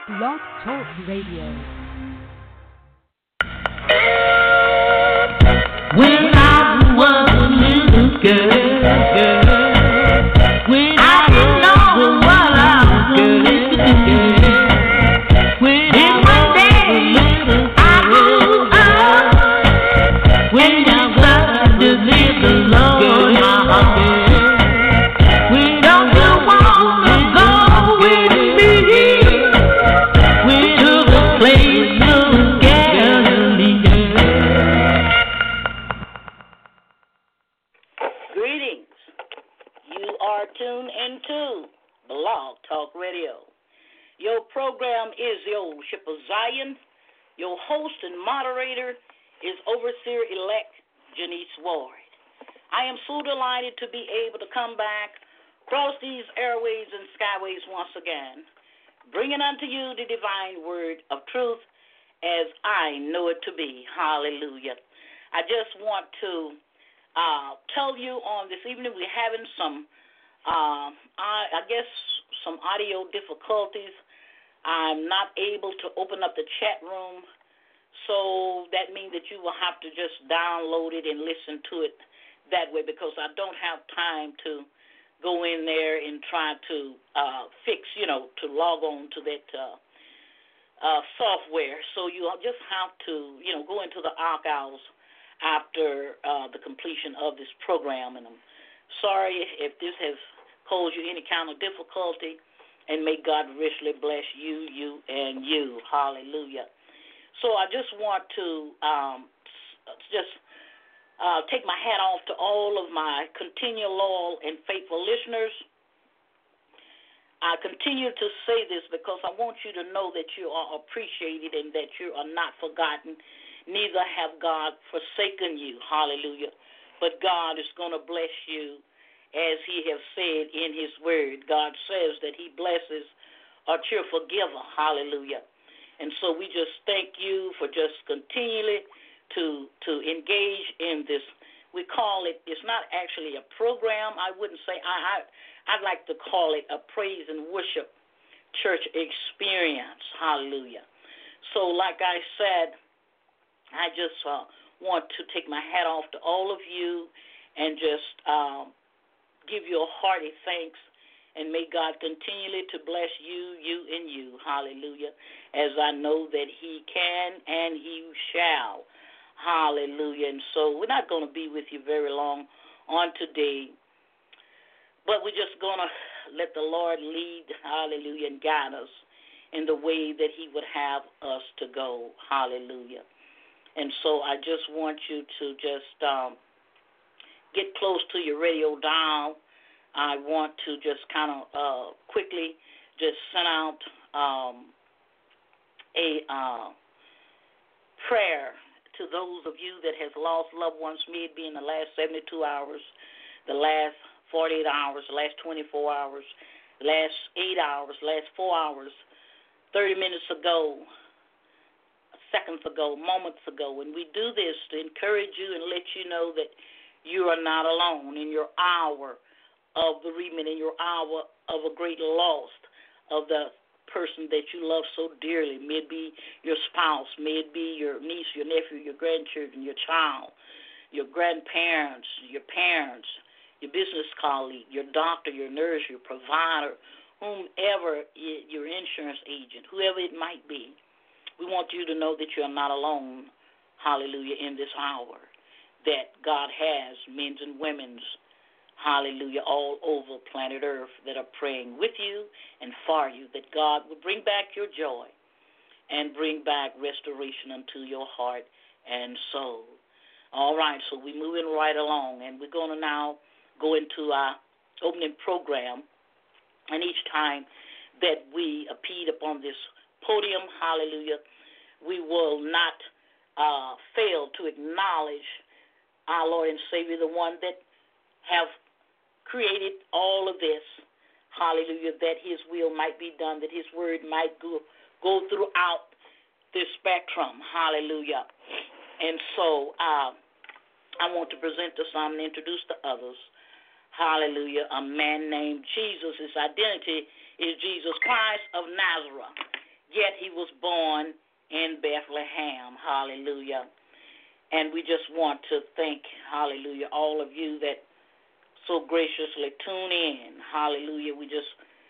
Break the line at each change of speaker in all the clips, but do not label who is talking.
Blog Talk Radio.
When I was a little girl, when I didn't know what I was doing, when one day I grew up, when I started to live the Lord, my heart. Don't you wanna go with me? We to the place of Galilee.
Greetings. You are tuned into Blog Talk Radio. Your program is the Old Ship of Zion. Your host and moderator is Overseer-elect Janice Ward. I am so delighted to be able to come back across these airways and skyways once again, bringing unto you the divine word of truth as I know it to be. Hallelujah. I just want to tell you on this evening we're having some, I guess, some audio difficulties. I'm not able to open up the chat room, so that means that you will have to just download it and listen to it that way, because I don't have time to go in there and try to fix, to log on to that software. So you'll just have to, go into the archives after the completion of this program. And I'm sorry if this has caused you any kind of difficulty, and may God richly bless you, and you. Hallelujah. So I just want to take my hat off to all of my continual loyal and faithful listeners. I continue to say this because I want you to know that you are appreciated and that you are not forgotten. Neither have God forsaken you. Hallelujah. But God is going to bless you as he has said in his word. God says that he blesses a cheerful giver. Hallelujah. And so we just thank you for just continually to engage in this. We call it, it's not actually a program. I wouldn't say, I'd like to call it a praise and worship church experience. Hallelujah. So like I said, I just want to take my hat off to all of you and just give you a hearty thanks, and may God continually to bless you, and you. Hallelujah. As I know that he can and he shall. Hallelujah. And so we're not going to be with you very long on today, but we're just going to let the Lord lead, hallelujah, and guide us in the way that he would have us to go. Hallelujah. And so I just want you to just get close to your radio dial. I want to just kind of quickly just send out a prayer to those of you that has lost loved ones, may it be in the last 72 hours, the last 48 hours, the last 24 hours, last 8 hours, last 4 hours, 30 minutes ago, seconds ago, moments ago. And we do this to encourage you and let you know that you are not alone in your hour of bereavement, in your hour of a great loss of the person that you love so dearly. May it be your spouse, may it be your niece, your nephew, your grandchildren, your child, your grandparents, your parents, your business colleague, your doctor, your nurse, your provider, whomever, your insurance agent, whoever it might be. We want you to know that you are not alone, hallelujah, in this hour, that God has men and women's, hallelujah, all over planet Earth that are praying with you and for you, that God will bring back your joy and bring back restoration unto your heart and soul. All right, so we're moving right along, and we're going to now go into our opening program. And each time that we appear upon this podium, hallelujah, we will not fail to acknowledge our Lord and Savior, the one that have created all of this, hallelujah, that his will might be done, that his word might go throughout this spectrum, hallelujah. And so I want to present to some and introduce to others, hallelujah, a man named Jesus. His identity is Jesus Christ of Nazareth. was born in Bethlehem. Hallelujah. And we just want to thank, hallelujah, all of you that so graciously tune in. Hallelujah. We just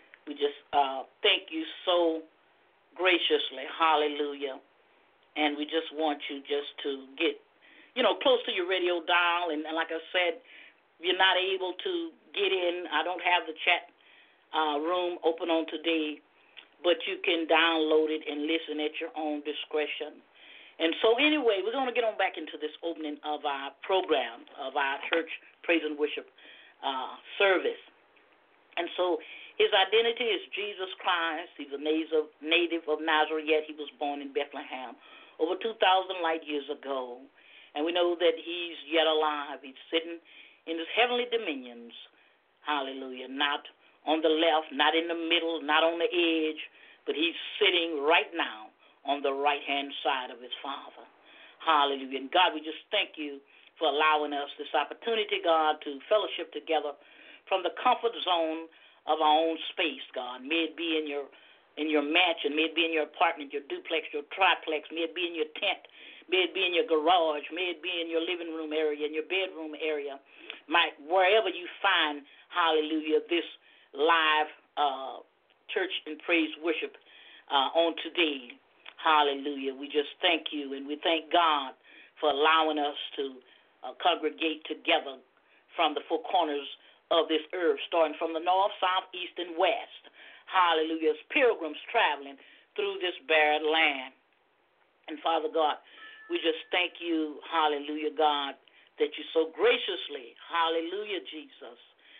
thank you so graciously. Hallelujah. And we just want you just to get, close to your radio dial. And like I said, if you're not able to get in, I don't have the chat room open on today, but you can download it and listen at your own discretion. And so anyway, we're going to get on back into this opening of our program, of our church praise and worship service. And so his identity is Jesus Christ. He's a native of Nazareth, yet he was born in Bethlehem over 2,000 light years ago. And we know that he's yet alive. He's sitting in his heavenly dominions. Hallelujah. Not on the left, not in the middle, not on the edge, but he's sitting right now on the right-hand side of his Father. Hallelujah. And God, we just thank you for allowing us this opportunity, God, to fellowship together from the comfort zone of our own space, God. May it be in your mansion, may it be in your apartment, your duplex, your triplex, may it be in your tent, may it be in your garage, may it be in your living room area, in your bedroom area, wherever you find, hallelujah, this live church and praise worship on today. Hallelujah. We just thank you, and we thank God for allowing us to congregate together from the four corners of this earth, starting from the north, south, east, and west. Hallelujah. As pilgrims traveling through this barren land. And Father God, we just thank you, hallelujah, God, that you so graciously, hallelujah, Jesus,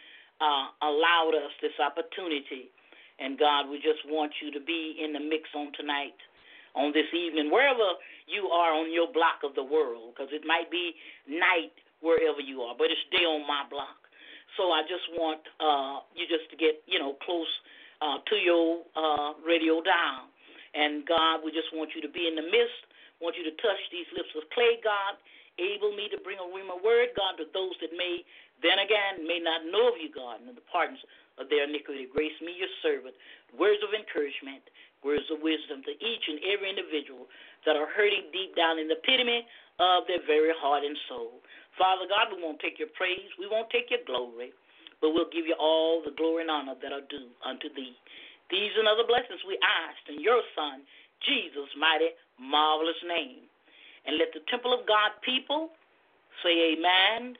allowed us this opportunity. And God, we just want you to be in the mix on tonight, on this evening, wherever you are on your block of the world, because it might be night wherever you are, but it's day on my block. So I just want you just to get, close to your radio dial. And God, we just want you to be in the midst, want you to touch these lips of clay, God, able me to bring a rhema word, God, to those that may not know of you, God, and the pardons of their iniquity. Grace me, your servant, words of encouragement, words of wisdom to each and every individual that are hurting deep down in the epitome of their very heart and soul. Father God, we won't take your praise, we won't take your glory, but we'll give you all the glory and honor that are due unto thee. These and other blessings we ask in your Son, Jesus' mighty, marvelous name. And let the temple of God people say amen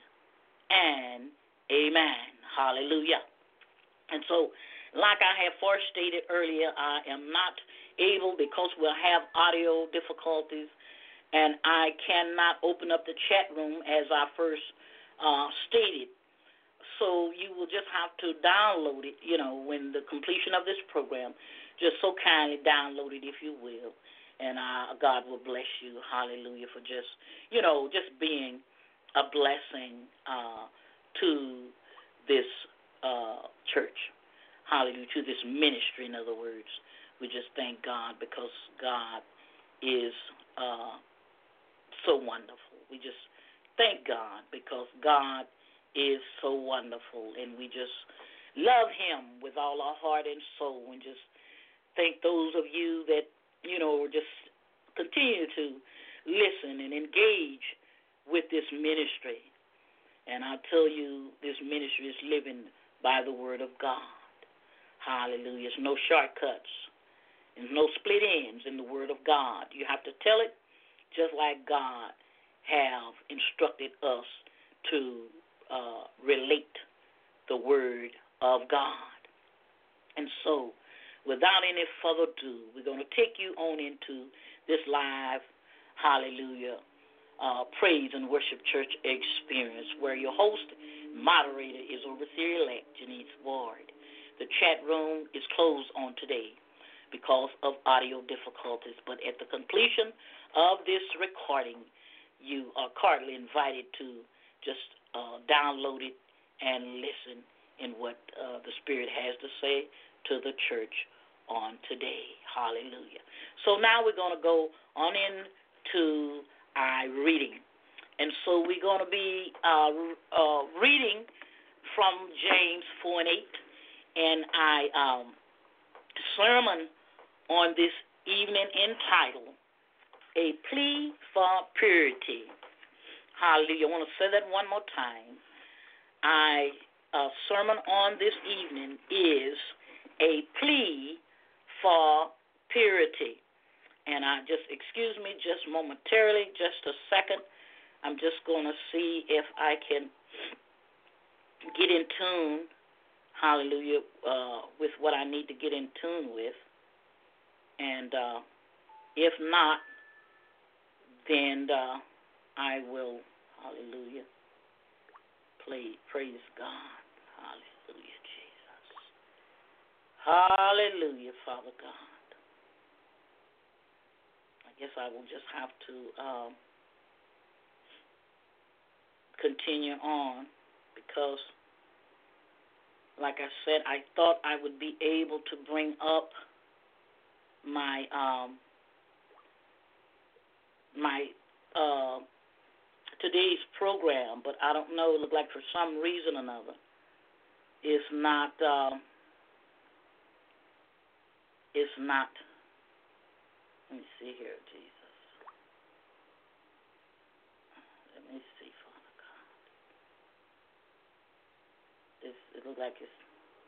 and amen. Hallelujah. And so, like I have first stated earlier, I am not able, because we'll have audio difficulties, and I cannot open up the chat room as I first stated. So you will just have to download it, when the completion of this program. Just so kindly download it, if you will. And God will bless you, hallelujah, for just being a blessing to this church. Hallelujah, to this ministry, in other words. We just thank God because God is so wonderful. We just thank God because God is so wonderful, and we just love him with all our heart and soul, and just thank those of you that, just continue to listen and engage with this ministry. And I tell you, this ministry is living by the word of God. Hallelujah. There's no shortcuts. There's no split ends in the word of God. You have to tell it just like God have instructed us to relate the word of God. And so, without any further ado, we're going to take you on into this live, hallelujah, praise and worship church experience, where your host, moderator, is Overseer-elect Janice Ward. The chat room is closed on today because of audio difficulties, but at the completion of this recording, you are cordially invited to just download it and listen in what the Spirit has to say to the church on today. Hallelujah. So now we're going to go on into our reading. And so we're going to be reading from James 4 and 8. And our sermon on this evening entitled A Plea for Purity. Hallelujah. I want to say that one more time. Our sermon on this evening is A Plea for Purity. And excuse me just momentarily, just a second. I'm just going to see if I can get in tune, hallelujah, with what I need to get in tune with. And if not, then I will, hallelujah, praise God. Hallelujah, Jesus. Hallelujah, Father God. I guess I will just have to continue on because, like I said, I thought I would be able to bring up my today's program, but I don't know. It looked like for some reason or another, it's not. Let me see here, Jesus. Let me see, Father God. It looks like it's.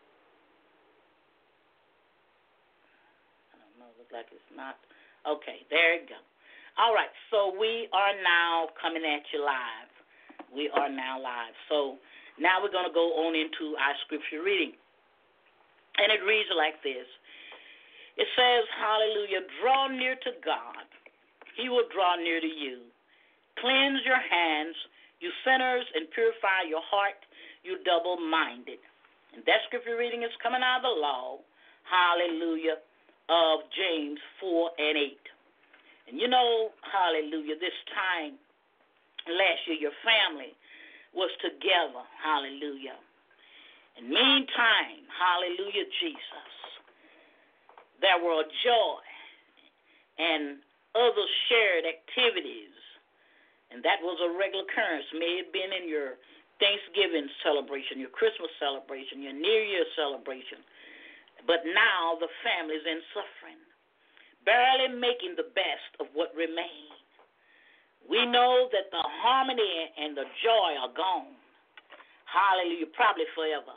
I don't know. It looks like it's not. Okay, there you go. All right, so we are now coming at you live. We are now live. So now we're going to go on into our scripture reading. And it reads like this. It says, hallelujah, draw near to God. He will draw near to you. Cleanse your hands, you sinners, and purify your heart, you double-minded. And that scripture reading is coming out of the law, hallelujah, of James 4:8. And you know, hallelujah, this time last year your family was together, hallelujah. And meantime, hallelujah, Jesus, there were joy and other shared activities. And that was a regular occurrence. May have been in your Thanksgiving celebration, your Christmas celebration, your New Year celebration. But now the family's in suffering, barely making the best of what remained. We know that the harmony and the joy are gone. Hallelujah, probably forever.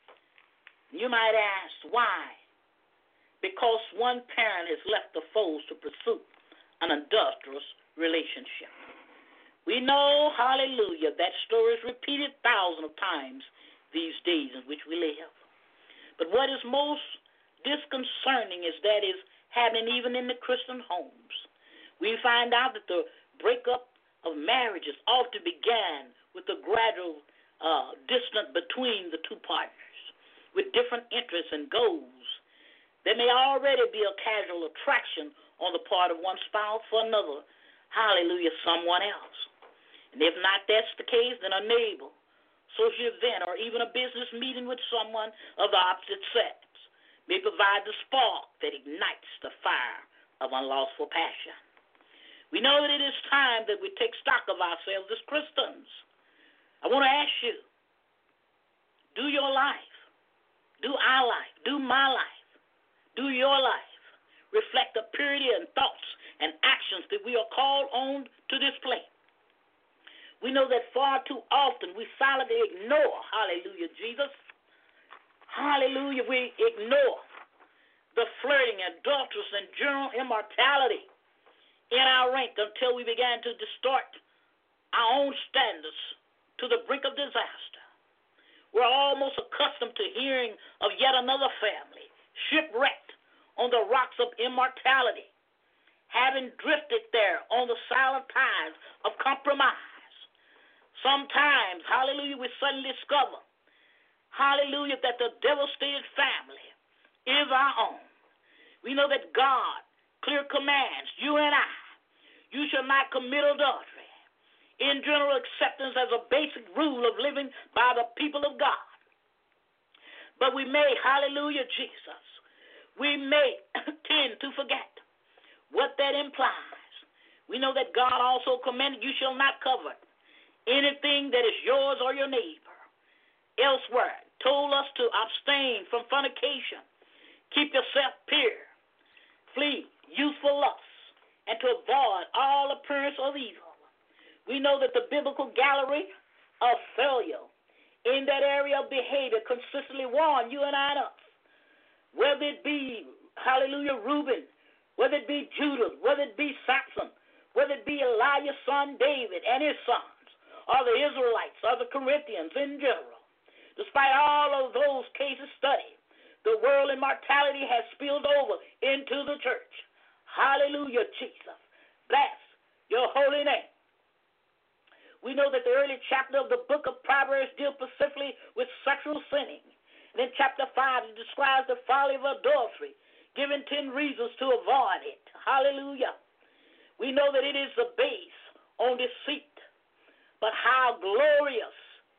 You might ask, why? Because one parent has left the fold to pursue an adulterous relationship. We know, hallelujah, that story is repeated thousands of times these days in which we live. But what is most disconcerting is that is happening even in the Christian homes. We find out that the breakup of marriages often began with a gradual distance between the two partners with different interests and goals. There may already be a casual attraction on the part of one spouse for another, hallelujah, someone else. And if not that's the case, then a neighbor, social event, or even a business meeting with someone of the opposite sex may provide the spark that ignites the fire of unlawful passion. We know that it is time that we take stock of ourselves as Christians. I want to ask you, do your life, do our life, do my life, do your life reflect the purity and thoughts and actions that we are called on to display? We know that far too often we silently ignore, hallelujah, Jesus. Hallelujah, we ignore the flirting, adulterous, and general immorality in our rank until we began to distort our own standards to the brink of disaster. We're almost accustomed to hearing of yet another family shipwrecked on the rocks of immortality, having drifted there on the silent tides of compromise. Sometimes, hallelujah, we suddenly discover, hallelujah, that the devastated family is our own. We know that God clear commands you and I, you shall not commit adultery, in general acceptance as a basic rule of living by the people of God. But we may, hallelujah, Jesus, we may tend to forget what that implies. We know that God also commanded you shall not covet anything that is yours or your neighbor. Elsewhere, told us to abstain from fornication. Keep yourself pure. Flee youth deceitful lusts, and to avoid all appearance of evil. We know that the biblical gallery of failure in that area of behavior consistently warn you and I and us. Whether it be, hallelujah, Reuben, whether it be Judah, whether it be Samson, whether it be Elijah's son David and his sons, or the Israelites, or the Corinthians in general. Despite all of those cases studied, the world immortality has spilled over into the church. Hallelujah, Jesus. Bless your holy name. We know that the early chapter of the book of Proverbs deals specifically with sexual sinning. And in chapter 5, it describes the folly of adultery, giving 10 reasons to avoid it. Hallelujah. We know that it is the base on deceit, but how glorious,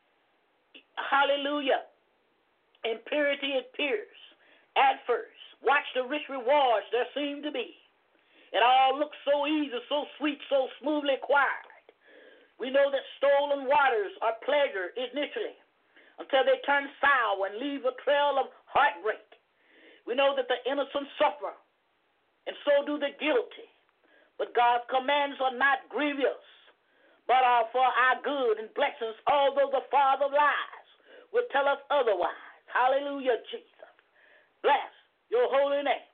hallelujah, in purity it appears at first. Watch the rich rewards there seem to be. It all looks so easy, so sweet, so smoothly acquired. We know that stolen waters are pleasure initially until they turn sour and leave a trail of heartbreak. We know that the innocent suffer, and so do the guilty. But God's commands are not grievous, but are for our good and blessings, although the father of lies will tell us otherwise. Hallelujah, Jesus. Bless your holy name.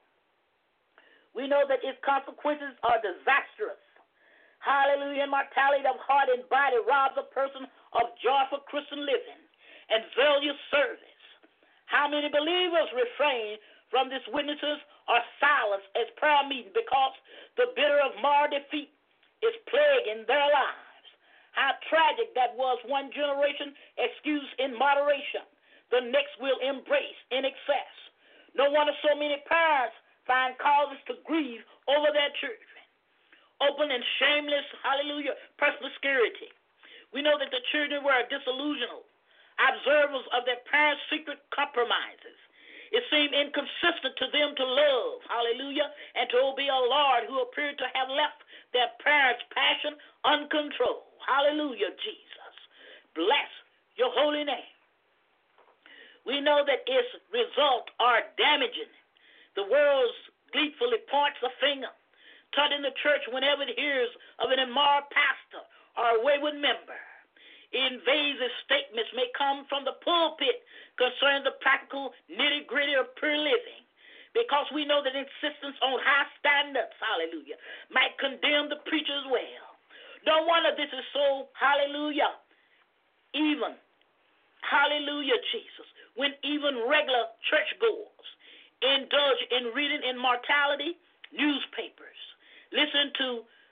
We know that its consequences are disastrous. Hallelujah, immortality of heart and body robs a person of joyful Christian living and zealous service. How many believers refrain from these witnesses or silence as prayer meeting because the bitter of moral defeat is plaguing their lives? How tragic that was. One generation excuse in moderation, the next will embrace in excess. No wonder so many parents find causes to grieve over their children. Open and shameless, hallelujah, promiscuity. We know that the children were disillusional, observers of their parents' secret compromises. It seemed inconsistent to them to love, hallelujah, and to obey a Lord who appeared to have left their parents' passion uncontrolled. Hallelujah, Jesus. Bless your holy name. We know that its results are damaging. The world gleefully points a finger, taught in the church whenever it hears of an immoral pastor or a wayward member. Invasive statements may come from the pulpit concerning the practical nitty-gritty of pure living, because we know that insistence on high standards, hallelujah, might condemn the preacher as well. No wonder this is so, hallelujah, even, hallelujah, Jesus, when even regular churchgoers indulge in reading immortality newspapers, listen to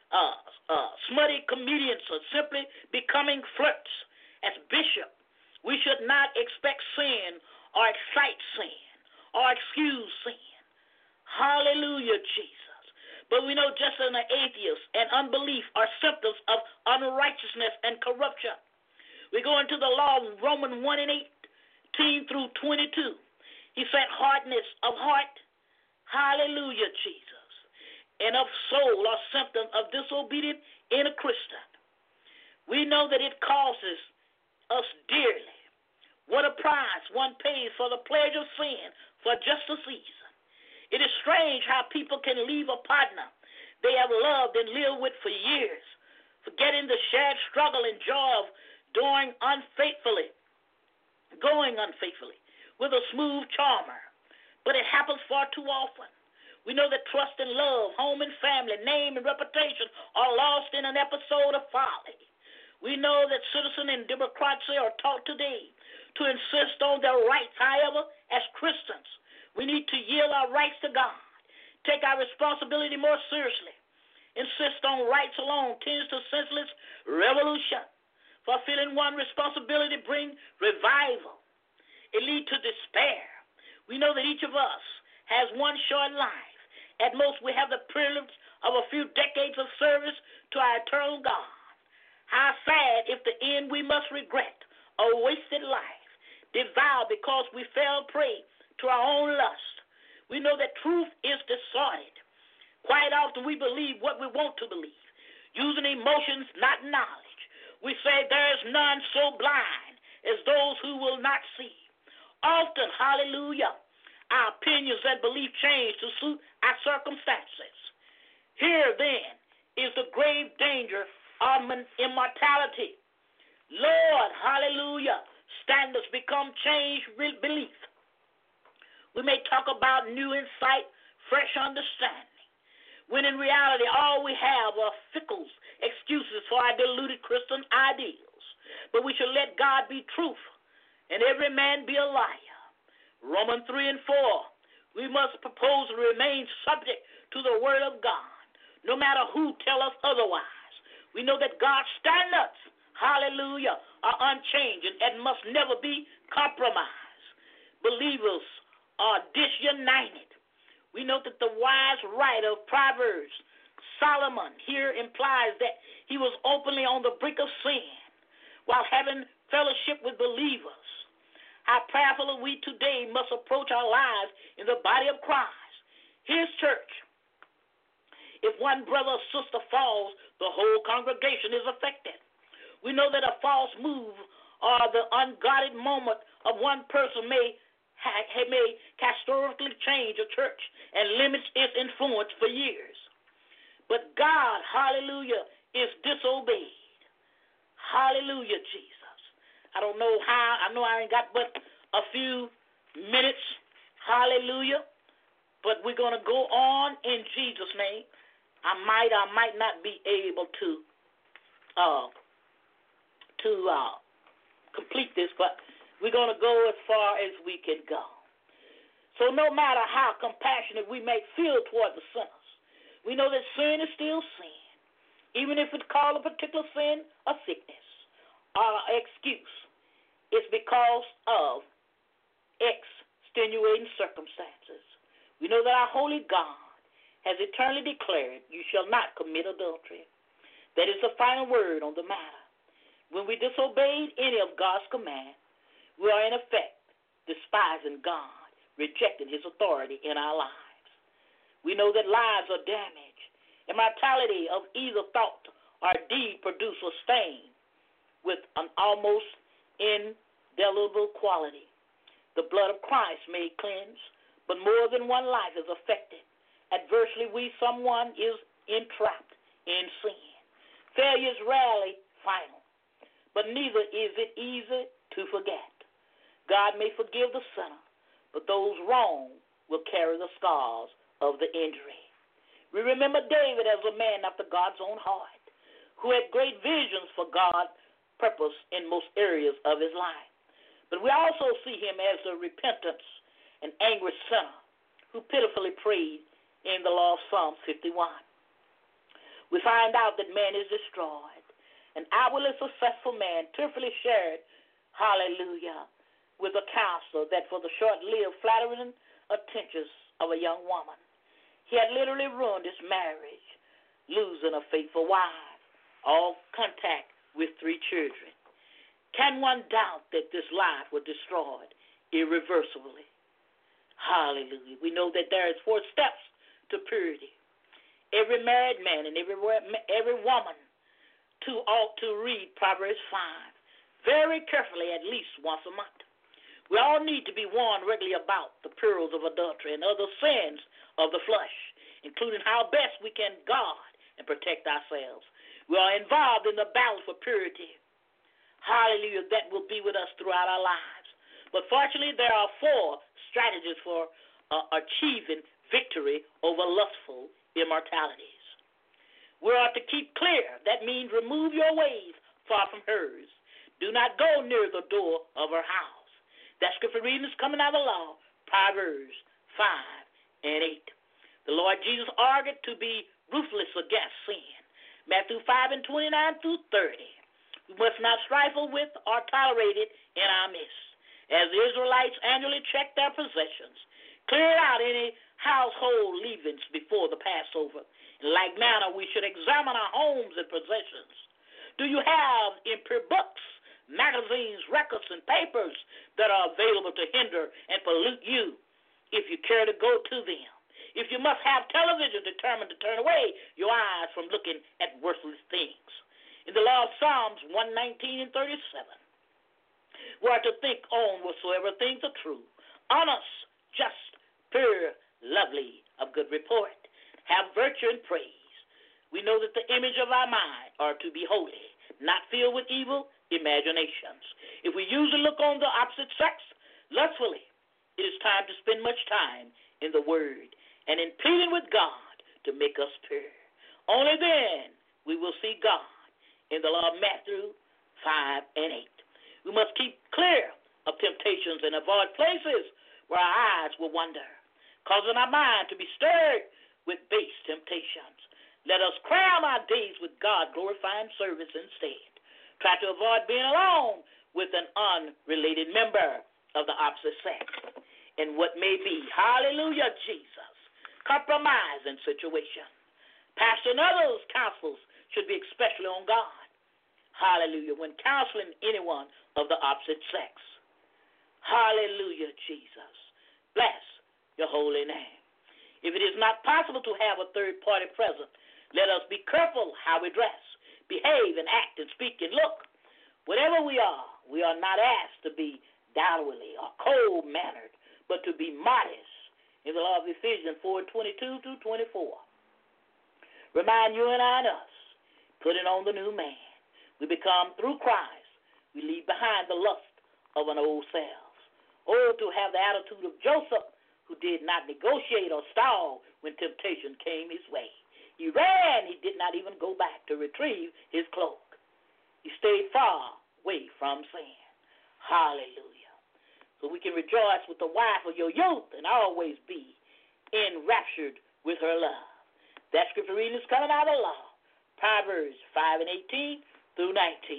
smutty comedians, or simply becoming flirts. As bishop, we should not expect sin or excite sin or excuse sin. Hallelujah, Jesus. But we know just as an atheist and unbelief are symptoms of unrighteousness and corruption. We go into the law of Romans 1:18 through 22. He said hardness of heart, hallelujah, Jesus, and of soul are symptoms of disobedience in a Christian. We know that it causes us dearly. What a price one pays for the pleasure of sin for just a season. It is strange how people can leave a partner they have loved and lived with for years, forgetting the shared struggle and joy of going unfaithfully with a smooth charmer. But it happens far too often. We know that trust and love, home and family, name and reputation are lost in an episode of folly. We know that citizens in democracy are taught today to insist on their rights. However, as Christians, we need to yield our rights to God, take our responsibility more seriously. Insist on rights alone tends to senseless revolution. Fulfilling one responsibility brings revival. It leads to despair. We know that each of us has one short life. At most, we have the privilege of a few decades of service to our eternal God. How sad if the end we must regret a wasted life, devoured because we fell prey to our own lust. We know that truth is distorted. Quite often we believe what we want to believe, using emotions, not knowledge. We say there is none so blind as those who will not see. Often, hallelujah, our opinions and belief change to suit our circumstances. Here then is the grave danger of immortality. Lord, hallelujah, standards become changed belief. We may talk about new insight, fresh understanding, when in reality all we have are fickle excuses for our deluded Christian ideals. But we should let God be truth and every man be a liar. Romans 3 and 4, we must propose to remain subject to the word of God, no matter who tell us otherwise. We know that God's standards, hallelujah, are unchanging and must never be compromised. Believers are disunited. We note that the wise writer of Proverbs, Solomon, here implies that he was openly on the brink of sin while having fellowship with believers. How prayerfully we today must approach our lives in the body of Christ, his church. If one brother or sister falls, the whole congregation is affected. We know that a false move or the unguarded moment of one person may catastrophically change a church and limits its influence for years. But God, hallelujah, is disobeyed. Hallelujah, Jesus. I don't know how. I know I ain't got but a few minutes. Hallelujah. But we're going to go on in Jesus' name. I might not be able to complete this, but we're going to go as far as we can go. So no matter how compassionate we may feel toward the sinners, we know that sin is still sin, even if it's called a particular sin a sickness or excuse. It's because of extenuating circumstances. We know that our holy God has eternally declared, you shall not commit adultery. That is the final word on the matter. When we disobeyed any of God's command, we are in effect despising God, rejecting his authority in our lives. We know that lives are damaged. Immortality of either thought or deed produce a stain with an almost indelible quality. The blood of Christ may cleanse, but more than one life is affected. Adversely, someone is entrapped in sin. Failure is rarely final, but neither is it easy to forget. God may forgive the sinner, but those wrong will carry the scars of the injury. We remember David as a man after God's own heart, who had great visions for God's purpose in most areas of his life. But we also see him as a repentant and angry sinner who pitifully prayed in the law of Psalm 51. We find out that man is destroyed. An outwardly successful man tearfully shared, hallelujah, with a counselor that for the short-lived flattering attentions of a young woman, he had literally ruined his marriage, losing a faithful wife, all contact with 3 children. Can one doubt that this life was destroyed irreversibly? Hallelujah. We know that there is 4 steps to purity. Every married man and every woman ought to read Proverbs 5 very carefully at least once a month. We all need to be warned regularly about the perils of adultery and other sins of the flesh, including how best we can guard and protect ourselves. We are involved in the battle for purity. Hallelujah, that will be with us throughout our lives. But fortunately, there are 4 strategies for achieving victory over lustful immortalities. We are to keep clear. That means remove your ways far from hers. Do not go near the door of her house. That scripture reading is coming out of the law, Proverbs 5 and 8. The Lord Jesus argued to be ruthless against sin. Matthew 5 and 29 through 30. We must not trifle with or tolerate it in our midst. As the Israelites annually checked their possessions, cleared out any household leavings before the Passover. In like manner, we should examine our homes and possessions. Do you have impure books, magazines, records, and papers that are available to hinder and pollute you if you care to go to them? If you must have television determined to turn away your eyes from looking at worthless things. In the law of Psalms 119 and 37, we are to think on whatsoever things are true, honest, just, pure, lovely, of good report. Have virtue and praise. We know that the image of our mind are to be holy, not filled with evil imaginations. If we usually look on the opposite sex lustfully, it is time to spend much time in the Word and in pleading with God to make us pure. Only then we will see God in the law of Matthew 5 and 8. We must keep clear of temptations and avoid places where our eyes will wander, causing our mind to be stirred with base temptations. Let us cram our days with God-glorifying service instead. Try to avoid being alone with an unrelated member of the opposite sex in what may be, hallelujah, Jesus, compromising situation. Pastor and others' counsels should be especially on God, hallelujah, when counseling anyone of the opposite sex. Hallelujah, Jesus. Bless your holy name. If it is not possible to have a third party present, let us be careful how we dress, behave, and act, and speak, and look. Whatever we are not asked to be dowdily or cold-mannered, but to be modest in the law of Ephesians 4:22 through 24. Remind you and I and us, putting on the new man. We become, through Christ, we leave behind the lust of an old self. Oh, to have the attitude of Joseph, who did not negotiate or stall when temptation came his way. He ran. He did not even go back to retrieve his cloak. He stayed far away from sin. Hallelujah. So we can rejoice with the wife of your youth and always be enraptured with her love. That scripture reading is coming out of the law. Proverbs 5 and 18 through 19.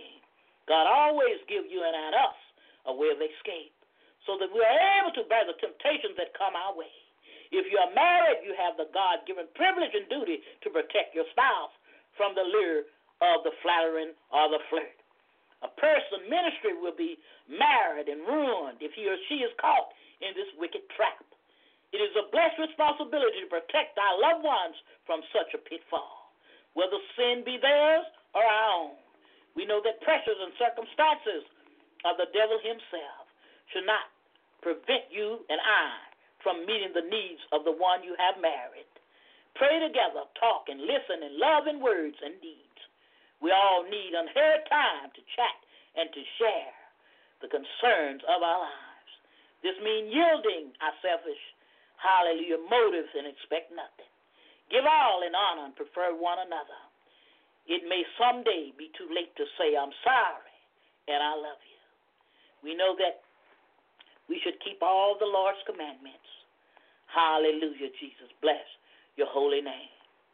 God always gives you and us a way of escape so that we are able to bear the temptations that come our way. If you are married, you have the God-given privilege and duty to protect your spouse from the lure of the flattering or the flirt. A person ministry will be marred and ruined if he or she is caught in this wicked trap. It is a blessed responsibility to protect our loved ones from such a pitfall, whether sin be theirs or our own. We know that pressures and circumstances of the devil himself should not prevent you and I from meeting the needs of the one you have married. Pray together, talk and listen in love and words and deeds. We all need unheard time to chat and to share the concerns of our lives. This means yielding our selfish, hallelujah, motives and expect nothing. Give all in honor and prefer one another. It may someday be too late to say, I'm sorry and I love you. We know that we should keep all the Lord's commandments. Hallelujah, Jesus. Bless your holy name.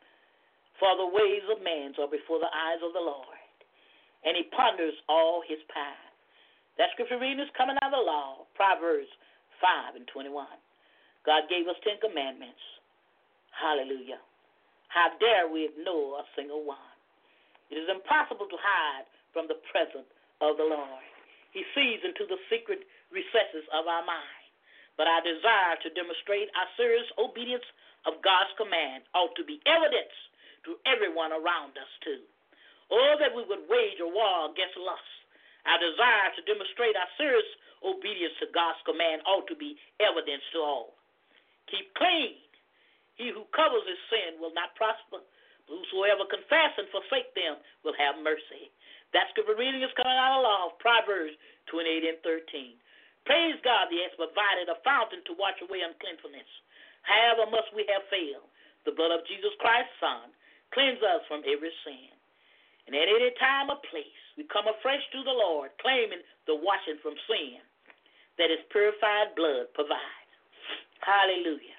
For the ways of man are before the eyes of the Lord, and he ponders all his path. That scripture reading is coming out of the law, Proverbs 5 and 21. God gave us 10 commandments. Hallelujah. How dare we ignore a single one? It is impossible to hide from the presence of the Lord. He sees into the secret recesses of our mind. But our desire to demonstrate our serious obedience of God's command ought to be evidence to everyone around us too. Or that we would wage a war against lust. Our desire to demonstrate our serious obedience to God's command ought to be evidence to all. Keep clean. He who covers his sin will not prosper. Whosoever confess and forsake them will have mercy. That scripture reading is coming out of the law of Proverbs 28 and 13. Praise God, He has provided a fountain to wash away uncleanness. However must we have failed, the blood of Jesus Christ's Son cleanse us from every sin. And at any time or place, we come afresh to the Lord, claiming the washing from sin that His purified blood provides. Hallelujah.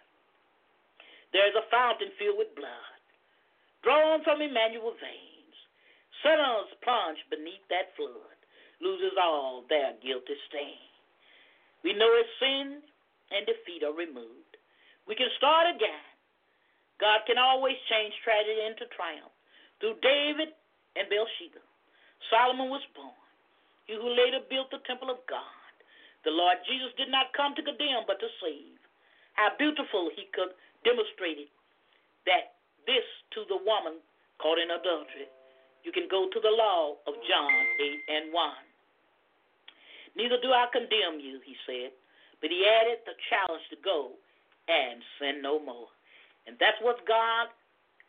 There is a fountain filled with blood, drawn from Emmanuel's veins. Sinners plunged beneath that flood, loses all their guilty stain. We know His sin and defeat are removed. We can start again. God can always change tragedy into triumph. Through David and Bathsheba, Solomon was born. He who later built the temple of God. The Lord Jesus did not come to condemn, but to save. How beautiful He could demonstrate it, that this to the woman caught in adultery. You can go to the law of John 8 and 1. Neither do I condemn you, He said, but He added the challenge to go and sin no more. And that's what God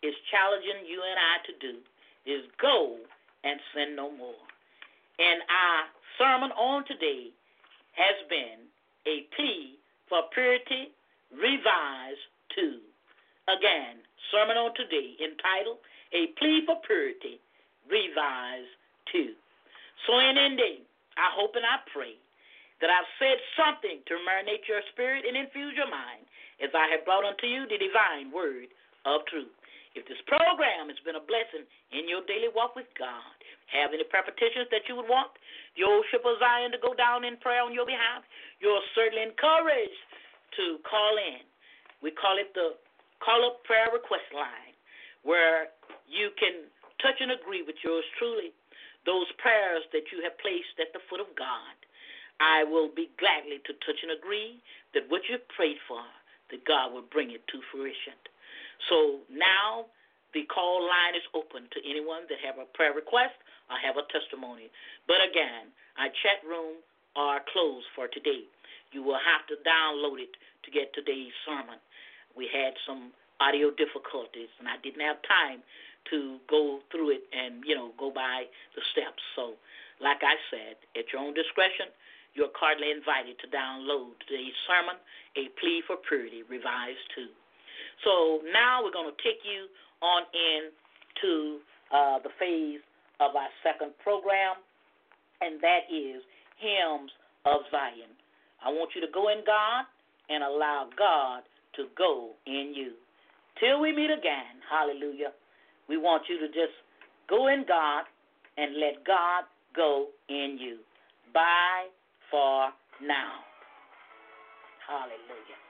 is challenging you and I to do is go and sin no more. And our sermon on today has been a plea for purity, revised 2. Again, sermon on today entitled A Plea for Purity, revised 2. So in ending, I hope and I pray that I've said something to marinate your spirit and infuse your mind as I have brought unto you the divine word of truth. If this program has been a blessing in your daily walk with God, have any prayer petitions that you would want the old ship of Zion to go down in prayer on your behalf, you're certainly encouraged to call in. We call it the call-up prayer request line, where you can touch and agree with yours truly, those prayers that you have placed at the foot of God. I will be gladly to touch and agree that what you've prayed for, that God will bring it to fruition. So now the call line is open to anyone that have a prayer request or have a testimony. But again, our chat room are closed for today. You will have to download it to get today's sermon. We had some audio difficulties, and I didn't have time to go through it and, go by the steps. So, like I said, at your own discretion, you're cordially invited to download today's sermon, A Plea for Purity, revised 2. So now we're going to take you on in to the phase of our second program, and that is Hymns of Zion. I want you to go in God and allow God to go in you. Till we meet again, hallelujah, we want you to just go in God and let God go in you. Bye for now. Hallelujah.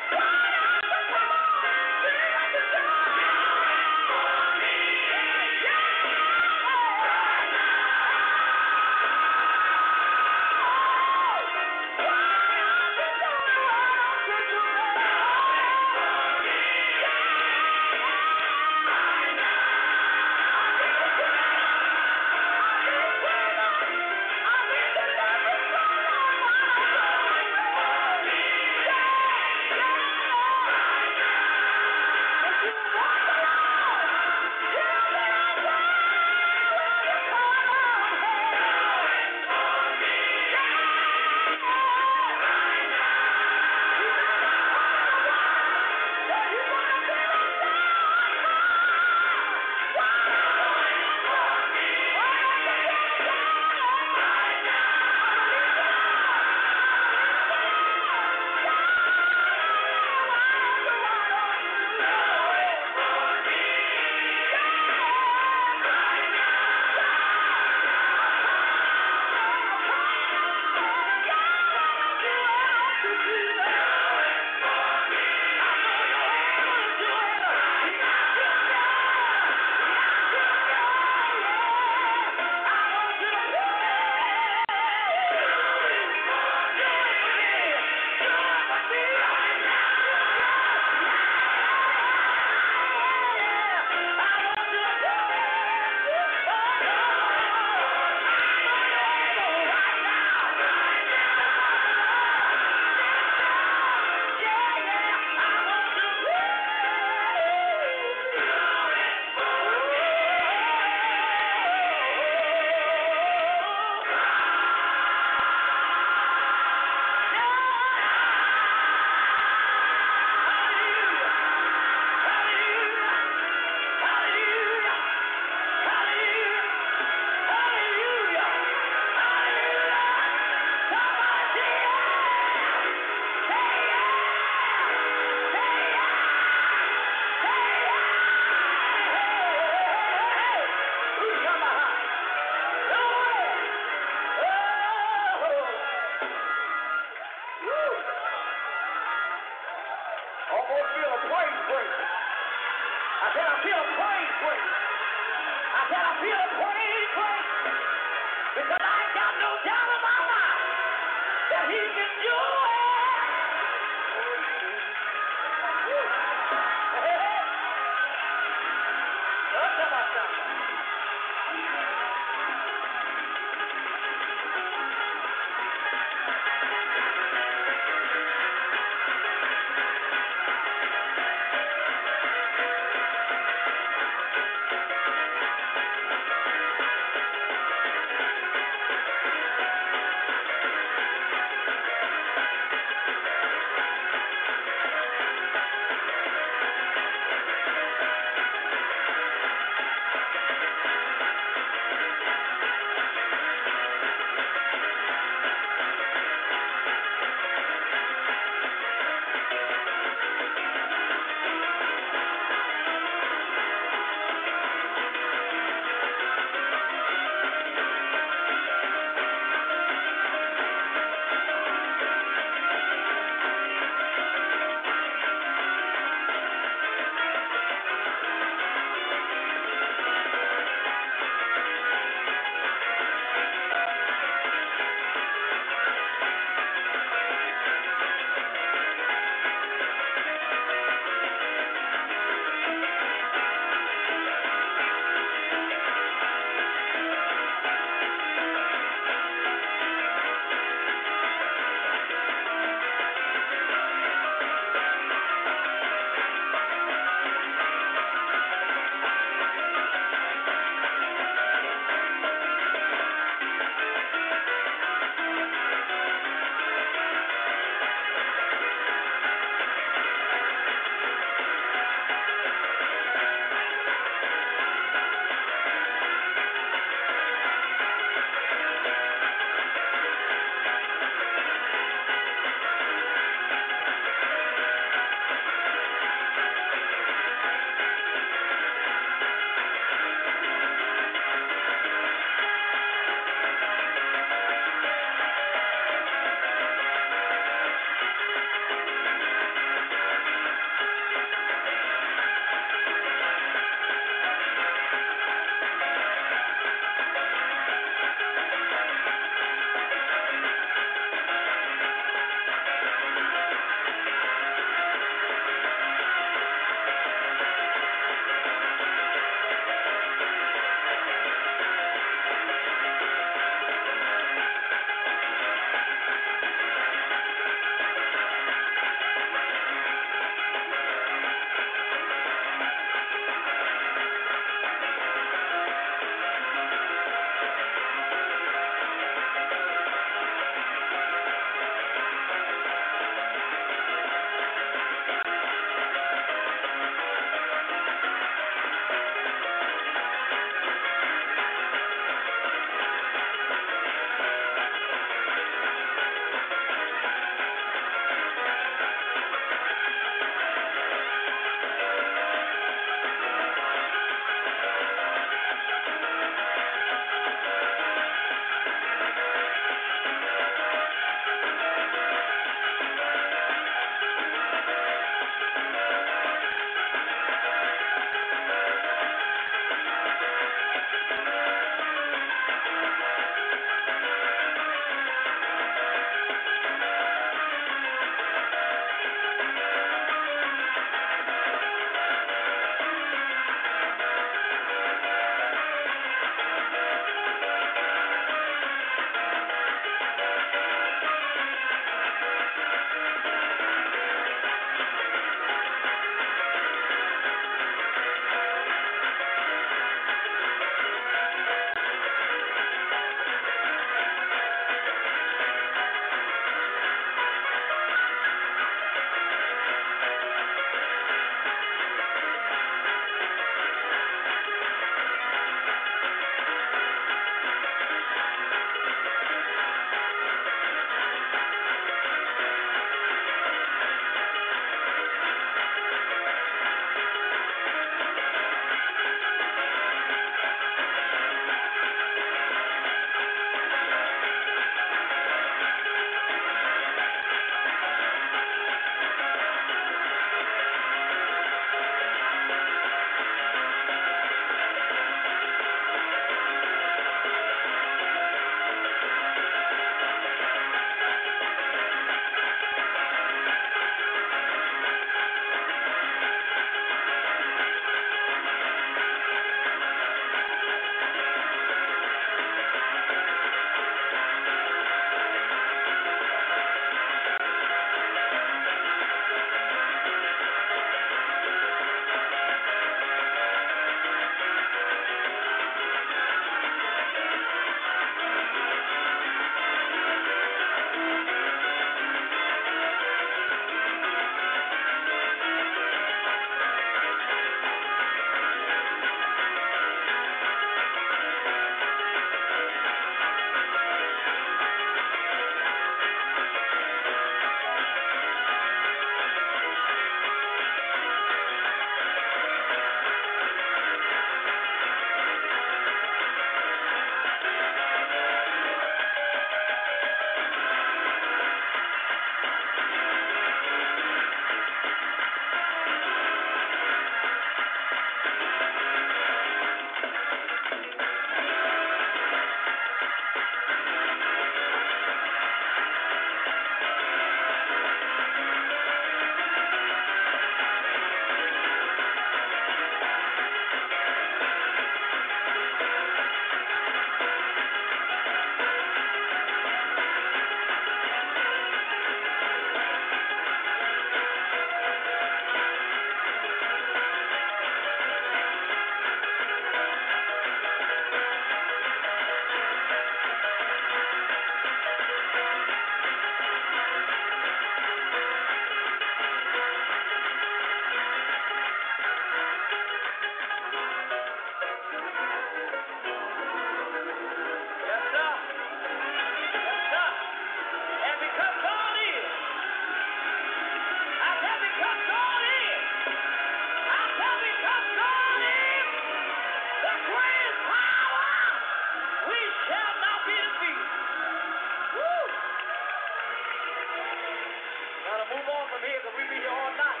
move on from here because we be here all night.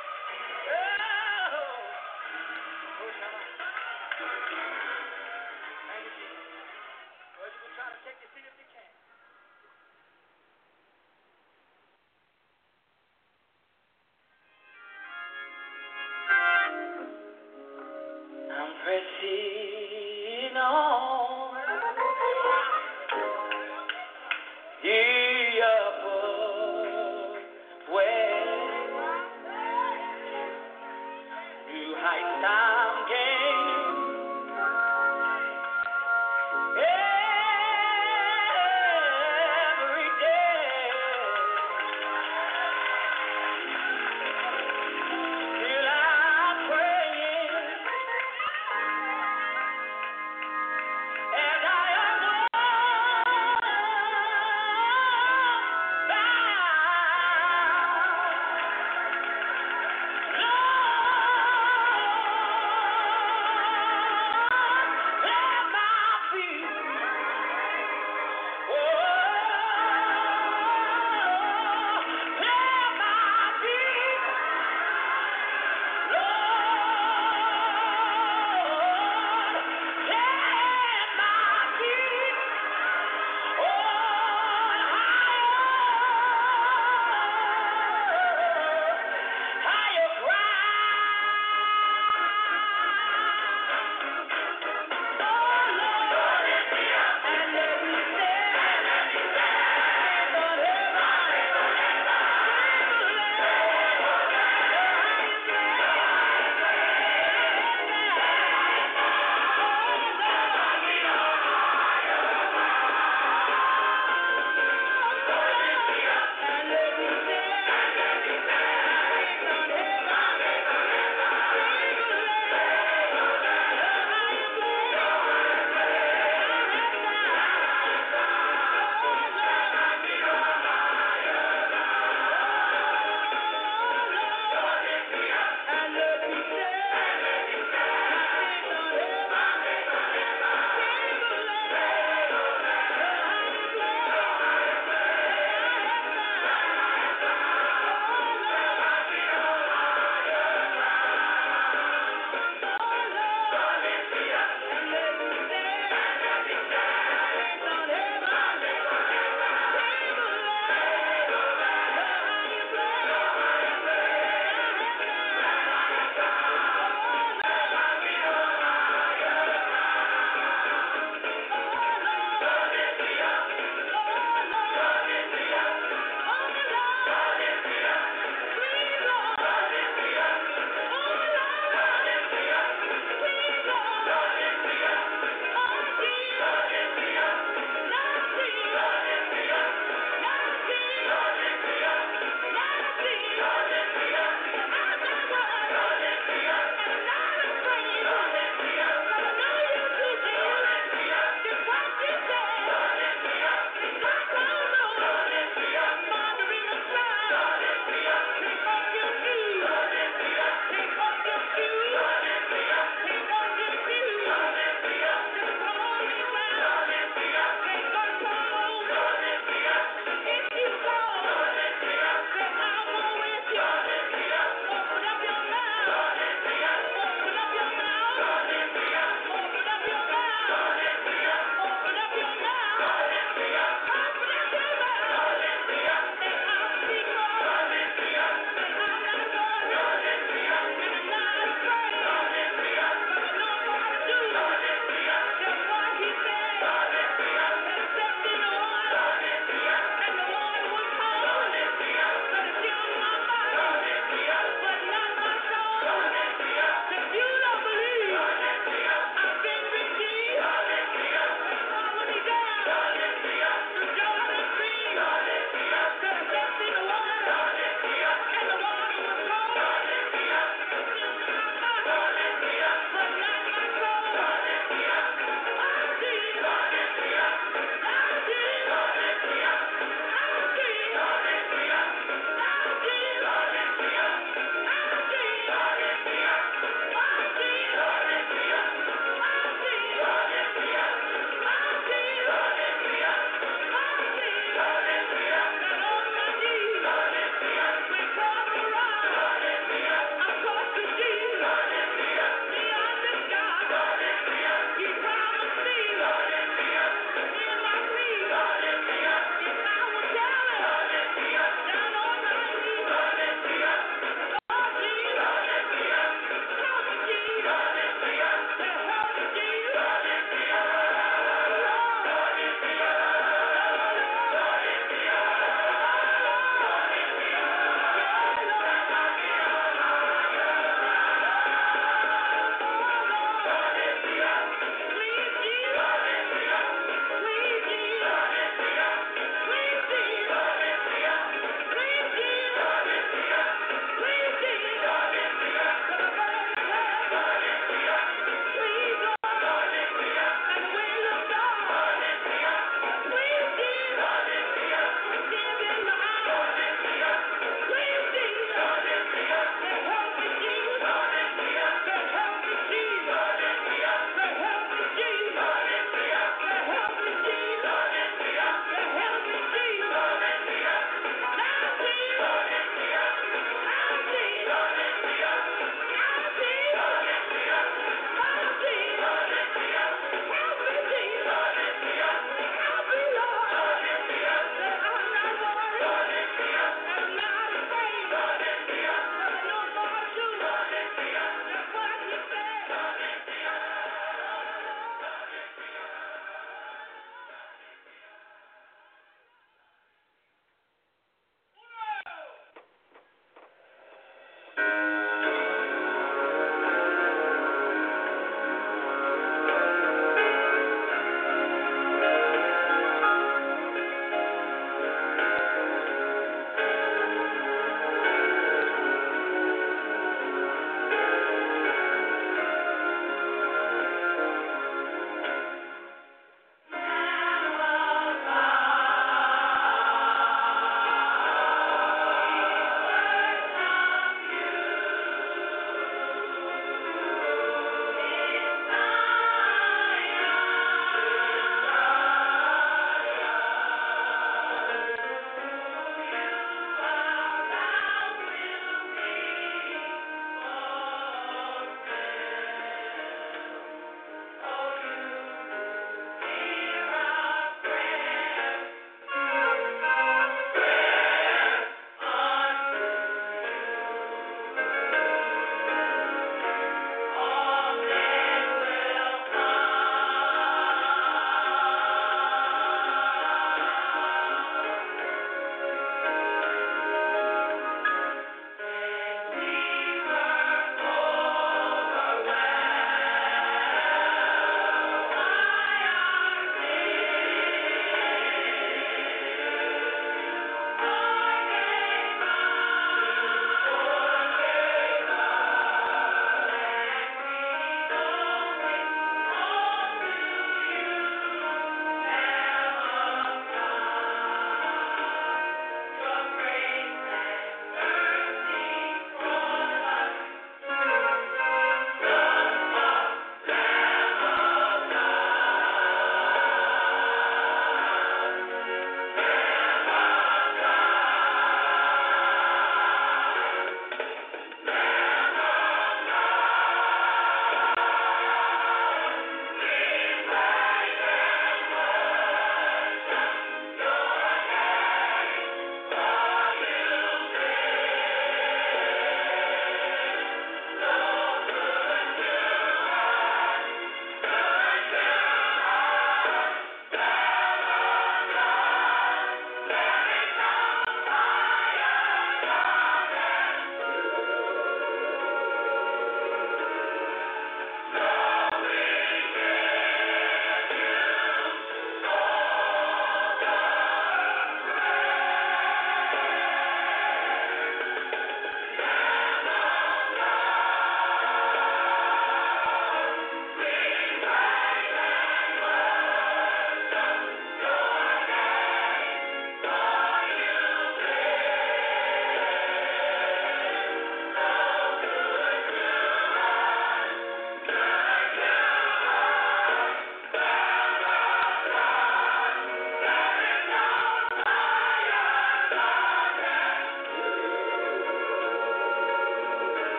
Oh, thank you, Jesus. Well, you can try to take your seat if you can. I'm pressing on the upper way to heights I'm gaining. Yeah,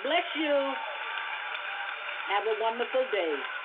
bless you. Have a wonderful day.